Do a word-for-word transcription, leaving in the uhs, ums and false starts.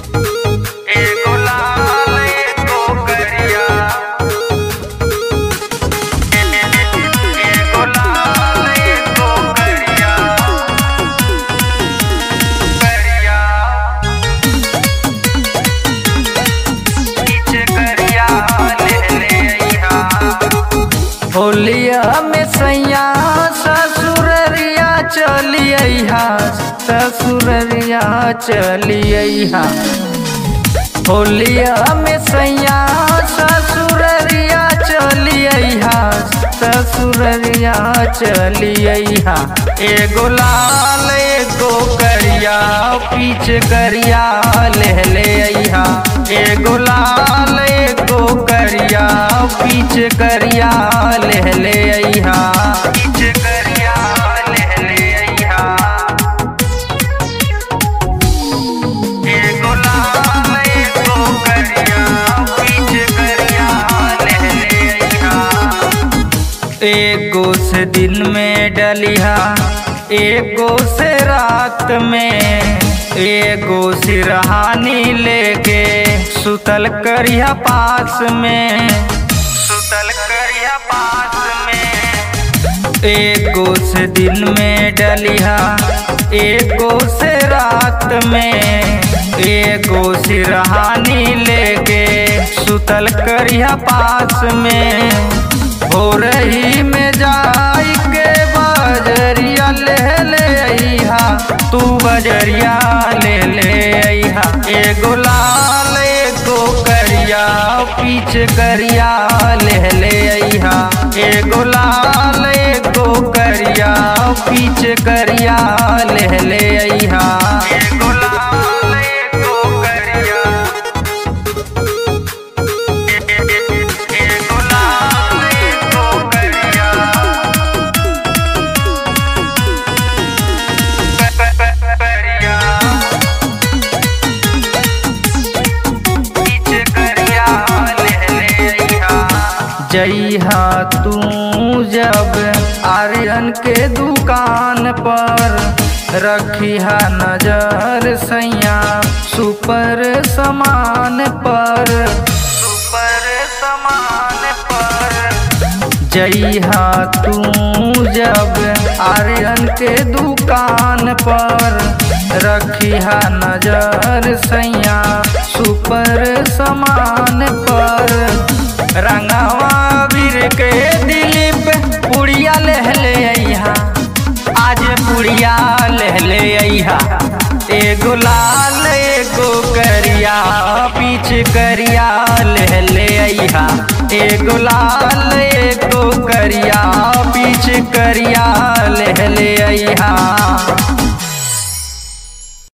एगो लाल एगो करिया, एगो लाल एगो करिया, करिया पीछे करिया ले ले अइहा। होलिया में सैया ससुररिया चली अइहा, ससुररिया चली अइहा। होलिया में सैया ससुररिया चली अइहा, ससुररिया चली अइहा। एगो लाल एगो करिया पीछे करिया ले ले अइहा। एगो लाल एगो करिया पीछे करिया ले ले अइहा, पीछे करिया ले ले अइहा। एगो लाल एगो करिया पीछे करिया ले ले अइहा। एगो से दिन में डलिहा, एगो से रात में, एगो सिरहानी लेके सुतल करिया पास में, सुतल करिया पास में। एगो से दिन में डलिहा, एगो से रात में, एगो सिरहानी लेके सुतल करिया पास में। हो रही में जाई के बजरिया ले ले अइहा, तू बजरिया ले ले अइहा। एगो लाल एगो करिया पीछे करिया ले ले अइहा। एगो लाल एगो करिया पीछे करिया ले ले अइहा। एगो लाल एगो करिया, एगो लाल एगो करिया, करिया पीछे करिया ले ले अइहा। जइहा तू जब आर्यन के दुकान पर, रखिहा नजर सैया सुपर सामान पर, सुपर सामान पर। जइहा तू जब आर्यन के दुकान पर, रखिहा नजर सैया सुपर सामान पर। रंगवा वीर के दिलीप पुड़िया ले ले अइहा, आज पुड़िया ले ले अइहा। एगो लाल एगो करिया पीछे करिया ले ले अइहा। एगो लाल एगो करिया पीछे करिया ले ले अइहा।